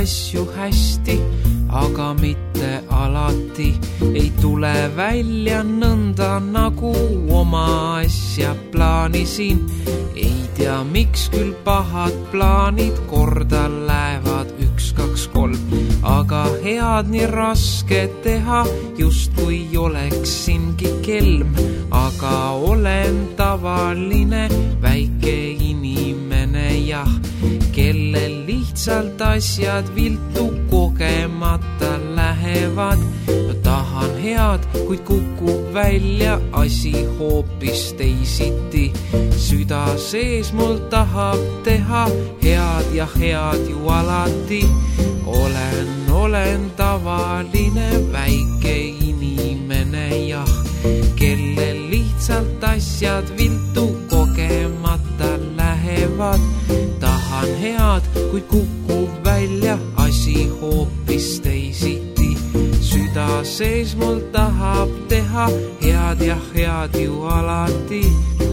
asju hästi, aga mitte alati ei tule välja nõnda, nagu oma asja plaanisin. Ei tea, miks küll pahad plaanid korda lähevad 1, 2, 3, aga head nii raske teha, just kui oleksingi kelm, aga olen tavaline väike inimene, jah, kellel lihtsalt asjad viltu kogemata lähevad. No tahan head, kuid kukub välja asi hoopis teisiti. Süda sees mul tahab teha head ja head ju alati. Olen tavaline väike inimene, jah, kellel lihtsalt asjad viltu kogemata lähevad. Tahan head, kuid kukub välja asi hoopis teisiti. Süda sees mul tahab teha head ja head ju alati.